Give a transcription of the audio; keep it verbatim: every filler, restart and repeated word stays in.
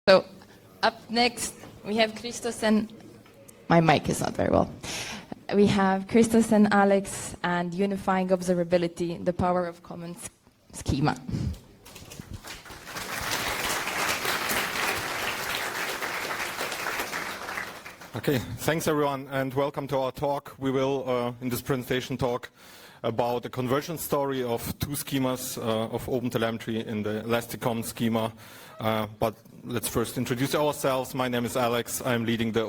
So up next we have Christos and my mic is not very well. We have Christos and Alex and Unifying Observability, the Power of Common Schema. Okay, thanks everyone and welcome to our talk. We will, uh, in this presentation, talk about the conversion story of two schemas uh, of OpenTelemetry in the Elastic Common Schema. Uh, but let's first introduce ourselves. My name is Alex. I'm leading the